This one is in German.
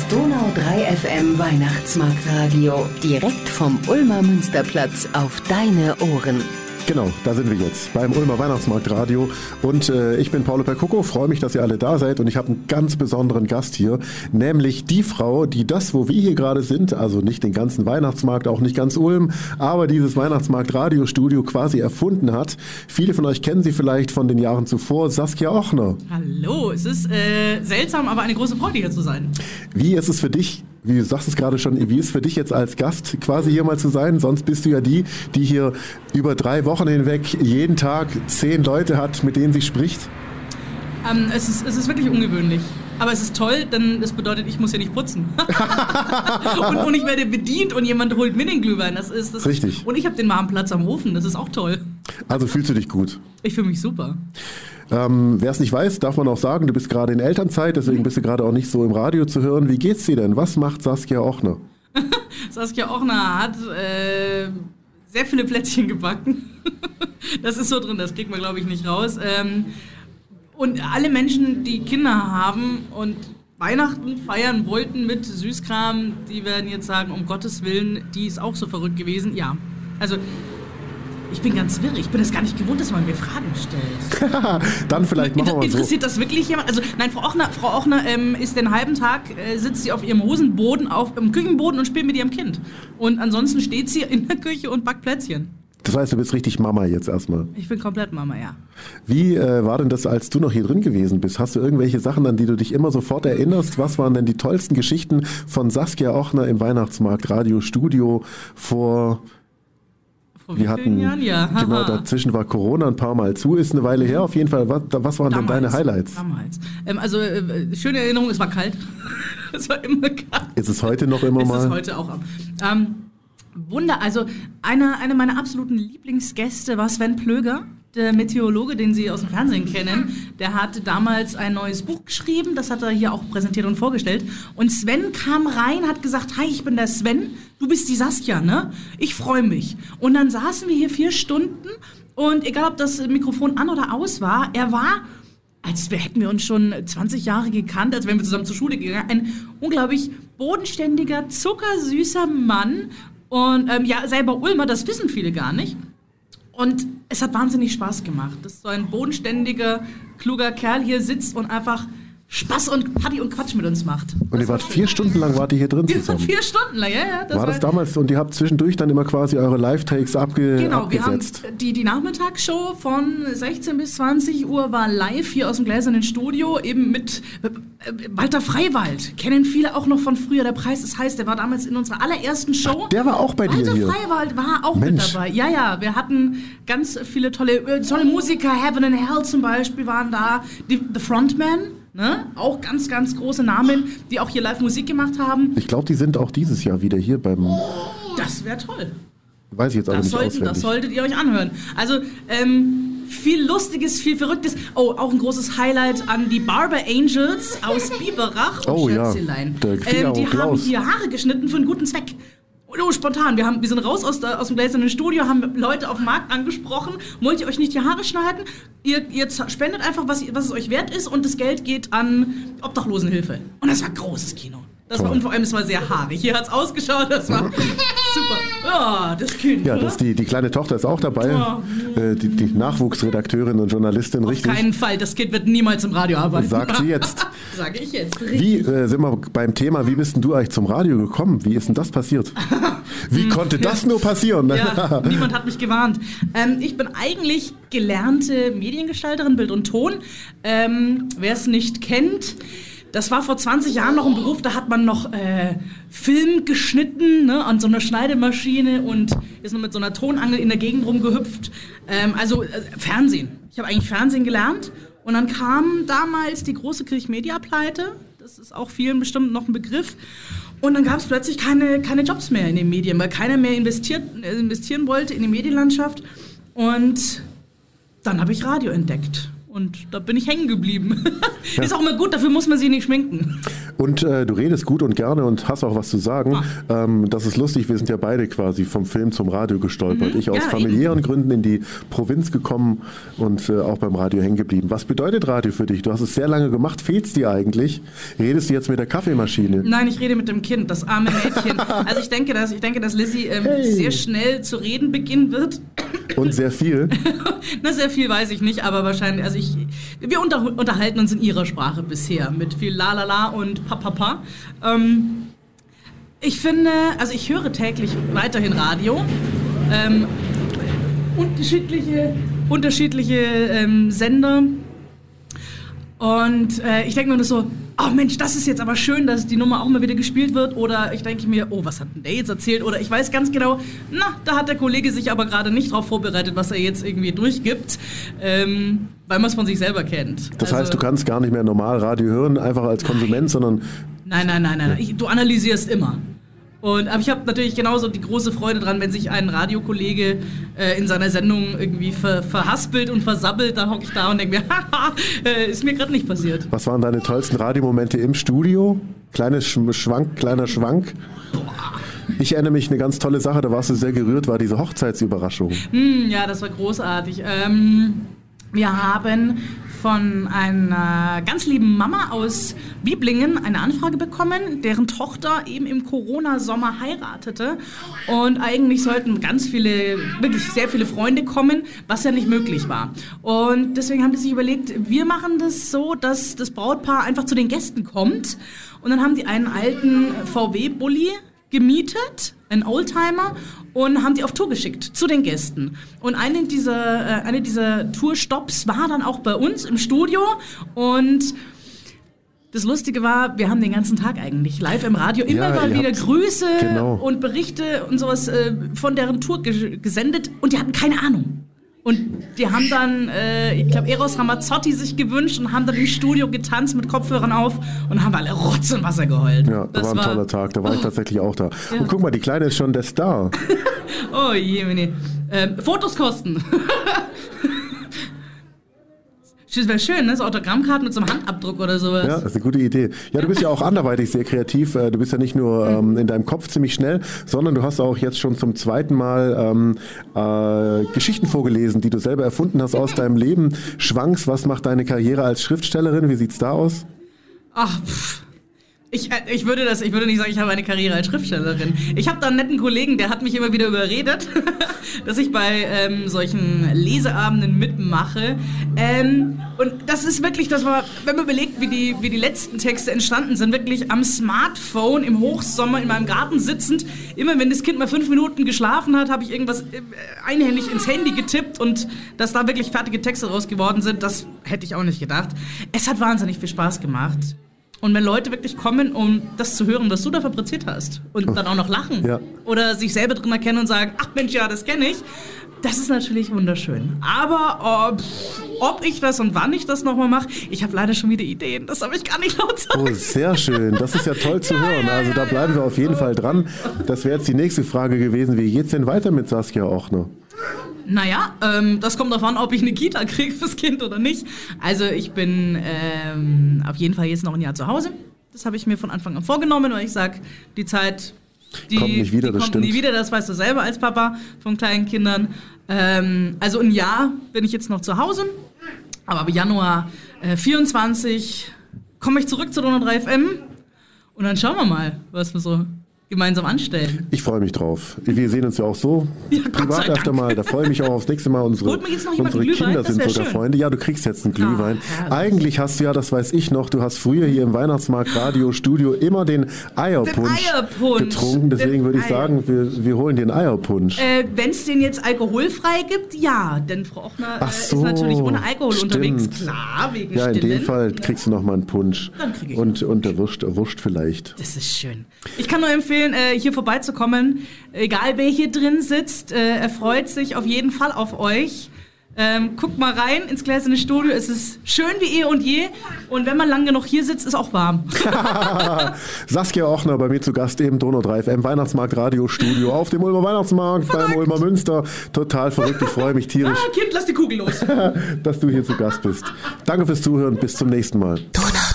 Donau 3 FM Weihnachtsmarktradio. Direkt vom Ulmer Münsterplatz auf deine Ohren. Genau, da sind wir jetzt beim Ulmer Weihnachtsmarktradio und ich bin Paulo Percucco, freue mich, dass ihr alle da seid und ich habe einen ganz besonderen Gast hier, nämlich die Frau, die das, wo wir hier gerade sind, also nicht den ganzen Weihnachtsmarkt, auch nicht ganz Ulm, aber dieses Weihnachtsmarkt-Radiostudio quasi erfunden hat. Viele von euch kennen sie vielleicht von den Jahren zuvor, Saskia Ochner. Hallo, es ist seltsam, aber eine große Freude hier zu sein. Wie ist es für dich? Wie du sagst es gerade schon, wie ist es für dich jetzt als Gast quasi hier mal zu sein? Sonst bist du ja die hier über 3 Wochen hinweg jeden Tag 10 Leute hat, mit denen sie spricht. Es ist wirklich ungewöhnlich. Aber es ist toll, denn das bedeutet, ich muss ja nicht putzen. und ich werde bedient und jemand holt mir den Glühwein. Das ist richtig. Und ich habe den warmen Platz am Ofen, das ist auch toll. Also fühlst du dich gut? Ich fühle mich super. Wer es nicht weiß, darf man auch sagen, du bist gerade in Elternzeit, deswegen bist du gerade auch nicht so im Radio zu hören. Wie geht's dir denn? Was macht Saskia Ochner? Saskia Ochner hat sehr viele Plätzchen gebacken. Das ist so drin, das kriegt man, glaube ich, nicht raus. Und alle Menschen, die Kinder haben und Weihnachten feiern wollten mit Süßkram, die werden jetzt sagen, um Gottes Willen, die ist auch so verrückt gewesen. Ja, also ich bin ganz wirr. Ich bin es gar nicht gewohnt, dass man mir Fragen stellt. Dann vielleicht machen wir mal so. Interessiert das wirklich jemand? Also nein, Frau Ochner ist den halben Tag, sitzt sie auf ihrem Hosenboden, im Küchenboden und spielt mit ihrem Kind. Und ansonsten steht sie in der Küche und backt Plätzchen. Das heißt, du bist richtig Mama jetzt erstmal. Ich bin komplett Mama, ja. Wie war denn das, als du noch hier drin gewesen bist? Hast du irgendwelche Sachen, an die du dich immer sofort erinnerst? Was waren denn die tollsten Geschichten von Saskia Ochner im Weihnachtsmarkt Radiostudio vor... Wir hatten, ja. Genau, dazwischen war Corona ein paar Mal zu, ist eine Weile her auf jeden Fall. Was waren denn deine Highlights? Damals. Schöne Erinnerung, es war kalt. Es war immer kalt. Ist es heute noch immer mal? Ist es heute auch. Also einer meiner absoluten Lieblingsgäste war Sven Plöger, der Meteorologe, den Sie aus dem Fernsehen kennen. Der hatte damals ein neues Buch geschrieben, das hat er hier auch präsentiert und vorgestellt. Und Sven kam rein, hat gesagt, hi, ich bin der Sven, du bist die Saskia, ne? Ich freue mich. Und dann saßen wir hier 4 Stunden und egal, ob das Mikrofon an oder aus war, er war, als hätten wir uns schon 20 Jahre gekannt, als wären wir zusammen zur Schule gegangen, ein unglaublich bodenständiger, zuckersüßer Mann. Und selber Ulmer, das wissen viele gar nicht. Und es hat wahnsinnig Spaß gemacht, dass so ein bodenständiger, kluger Kerl hier sitzt und einfach Spaß und Party und Quatsch mit uns macht. Und ihr wart 4 Stunden lang hier drin zusammen? 4 Stunden lang, ja. War das damals und ihr habt zwischendurch dann immer quasi eure Live-Takes abgesetzt? Genau, wir haben die Nachmittagsshow von 16 bis 20 Uhr war live hier aus dem Gläsernen Studio, eben mit Walter Freiwald. Kennen viele auch noch von früher, der Preis ist heiß, der war damals in unserer allerersten Show. Der war auch bei dir hier? Walter Freiwald war auch mit dabei. Ja, wir hatten ganz viele tolle Musiker, Heaven and Hell zum Beispiel waren da, The Frontman. Ne? Auch ganz, ganz große Namen, die auch hier live Musik gemacht haben. Ich glaube, die sind auch dieses Jahr wieder hier beim... Das wäre toll. Weiß ich jetzt aber nicht auswendig. Das solltet ihr euch anhören. Also, viel Lustiges, viel Verrücktes. Oh, auch ein großes Highlight an die Barber Angels aus Biberach. Oh ja, die haben hier Haare geschnitten für einen guten Zweck. Oh, spontan. Wir sind raus aus dem gläsernen Studio, haben Leute auf dem Markt angesprochen. Wollt ihr euch nicht die Haare schneiden? Ihr spendet einfach, was es euch wert ist und das Geld geht an Obdachlosenhilfe. Und das war großes Kino. Und vor allem, es war sehr haarig. Hier hat es ausgeschaut, das war super. Ja, das Kind. Ja, die kleine Tochter ist auch dabei. Ja. Die Nachwuchsredakteurin und Journalistin, richtig? Auf keinen Fall, das Kind wird niemals im Radio arbeiten. Sagt sie jetzt. Sage ich jetzt. Wie sind wir beim Thema, wie bist denn du eigentlich zum Radio gekommen? Wie ist denn das passiert? Wie konnte das nur passieren? Ja, niemand hat mich gewarnt. Ich bin eigentlich gelernte Mediengestalterin, Bild und Ton. Wer es nicht kennt... Das war vor 20 Jahren noch ein Beruf, da hat man noch Film geschnitten, ne, an so einer Schneidemaschine und ist noch mit so einer Tonangel in der Gegend rumgehüpft. Fernsehen. Ich habe eigentlich Fernsehen gelernt und dann kam damals die große Kirch-Media-Pleite. Das ist auch vielen bestimmt noch ein Begriff. Und dann gab es plötzlich keine Jobs mehr in den Medien, weil keiner mehr investieren wollte in die Medienlandschaft. Und dann habe ich Radio entdeckt. Und da bin ich hängen geblieben. Ja. Ist auch immer gut, dafür muss man sich nicht schminken. Und du redest gut und gerne und hast auch was zu sagen. Das ist lustig, wir sind ja beide quasi vom Film zum Radio gestolpert. Ich aus familiären Gründen in die Provinz gekommen und auch beim Radio hängen geblieben. Was bedeutet Radio für dich? Du hast es sehr lange gemacht. Fehlt's dir eigentlich? Redest du jetzt mit der Kaffeemaschine? Nein, ich rede mit dem Kind, das arme Mädchen. Also ich denke, dass Lizzie sehr schnell zu reden beginnen wird. Und sehr viel? Na, sehr viel weiß ich nicht, aber wahrscheinlich, also wir unterhalten uns in ihrer Sprache bisher mit viel La und Papa. Ich finde, also ich höre täglich weiterhin Radio, unterschiedliche Sender und ich denke mir nur so, oh Mensch, das ist jetzt aber schön, dass die Nummer auch mal wieder gespielt wird. Oder ich denke mir, oh, was hat denn der jetzt erzählt? Oder ich weiß ganz genau, da hat der Kollege sich aber gerade nicht drauf vorbereitet, was er jetzt irgendwie durchgibt, weil man es von sich selber kennt. Das heißt, du kannst gar nicht mehr normal Radio hören, einfach als Konsument, sondern... Nein. Du analysierst immer. Aber ich habe natürlich genauso die große Freude dran, wenn sich ein Radiokollege in seiner Sendung irgendwie verhaspelt und versabbelt, dann hocke ich da und denke mir, haha, ist mir gerade nicht passiert. Was waren deine tollsten Radiomomente im Studio? Kleiner Schwank. Ich erinnere mich, eine ganz tolle Sache, da warst du sehr gerührt, war diese Hochzeitsüberraschung. Ja, das war großartig. Wir haben von einer ganz lieben Mama aus Bieblingen eine Anfrage bekommen, deren Tochter eben im Corona-Sommer heiratete. Und eigentlich sollten wirklich sehr viele Freunde kommen, was ja nicht möglich war. Und deswegen haben die sich überlegt, wir machen das so, dass das Brautpaar einfach zu den Gästen kommt. Und dann haben die einen alten VW-Bulli gemietet, einen Oldtimer, und haben die auf Tour geschickt zu den Gästen. Und eine dieser Tourstops war dann auch bei uns im Studio. Und das Lustige war, wir haben den ganzen Tag eigentlich live im Radio immer mal wieder Grüße und Berichte und sowas von deren Tour gesendet. Und die hatten keine Ahnung. Und die haben dann, ich glaube, Eros Ramazzotti sich gewünscht und haben dann im Studio getanzt mit Kopfhörern auf und haben alle Rotz und Wasser geheult. Ja, das war ein toller Tag, da war ich tatsächlich auch da. Ja. Und guck mal, die Kleine ist schon der Star. Oh je, Fotos kosten. Das wäre schön, ne? So Autogrammkarten mit so einem Handabdruck oder sowas. Ja, das ist eine gute Idee. Ja, du bist ja auch anderweitig sehr kreativ. Du bist ja nicht nur in deinem Kopf ziemlich schnell, sondern du hast auch jetzt schon zum zweiten Mal Geschichten vorgelesen, die du selber erfunden hast aus deinem Leben. Schwanks, was macht deine Karriere als Schriftstellerin? Wie sieht's da aus? Ach, Ich würde nicht sagen, ich habe eine Karriere als Schriftstellerin. Ich habe da einen netten Kollegen, der hat mich immer wieder überredet, dass ich bei solchen Leseabenden mitmache. Und das ist wirklich, wenn man überlegt, wie die letzten Texte entstanden sind, wirklich am Smartphone im Hochsommer in meinem Garten sitzend. Immer wenn das Kind mal 5 Minuten geschlafen hat, habe ich irgendwas einhändig ins Handy getippt und dass da wirklich fertige Texte raus geworden sind, das hätte ich auch nicht gedacht. Es hat wahnsinnig viel Spaß gemacht. Und wenn Leute wirklich kommen, um das zu hören, was du da fabriziert hast und dann auch noch lachen oder sich selber drin erkennen und sagen, ach Mensch, ja, das kenne ich, das ist natürlich wunderschön. Aber ob ich das und wann ich das nochmal mache, ich habe leider schon wieder Ideen, das habe ich gar nicht laut sagen. Oh, sehr schön, das ist ja toll zu hören. Also da bleiben wir auf jeden Fall dran. Das wäre jetzt die nächste Frage gewesen, wie geht's denn weiter mit Saskia Ochner? Naja, das kommt davon, ob ich eine Kita kriege fürs Kind oder nicht. Also ich bin auf jeden Fall jetzt noch ein Jahr zu Hause. Das habe ich mir von Anfang an vorgenommen, weil ich sage, die Zeit, kommt nicht wieder, kommt nie wieder, das weißt du selber als Papa von kleinen Kindern. Also ein Jahr bin ich jetzt noch zu Hause, aber ab Januar 24 komme ich zurück zu Donau 3 FM und dann schauen wir mal, was wir so gemeinsam anstellen. Ich freue mich drauf. Wir sehen uns ja auch so privat öfter mal. Da freue ich mich auch aufs nächste Mal. Unsere Kinder sind sogar Freunde. Ja, du kriegst jetzt einen Glühwein. Eigentlich hast du ja, das weiß ich noch, du hast früher hier im Weihnachtsmarkt Radio Studio immer den Eierpunsch getrunken. Deswegen würde ich sagen, wir holen den Eierpunsch. Wenn es den jetzt alkoholfrei gibt, ja. Denn Frau Ochner ist natürlich ohne Alkohol unterwegs. Klar, wegen ja, in dem Fall kriegst du noch mal einen Punsch. Dann krieg ich und der Wurst vielleicht. Das ist schön. Ich kann nur empfehlen, hier vorbeizukommen. Egal wer hier drin sitzt, er freut sich auf jeden Fall auf euch. Guckt mal rein ins Gläserne Studio. Es ist schön wie eh und je. Und wenn man lang genug hier sitzt, ist auch warm. Saskia Ochner bei mir zu Gast im Donau 3 FM Weihnachtsmarkt Radiostudio auf dem Ulmer Weihnachtsmarkt beim Ulmer Münster. Total verrückt. Ich freue mich tierisch. Kind, lass die Kugel los. Dass du hier zu Gast bist. Danke fürs Zuhören. Bis zum nächsten Mal. Donau.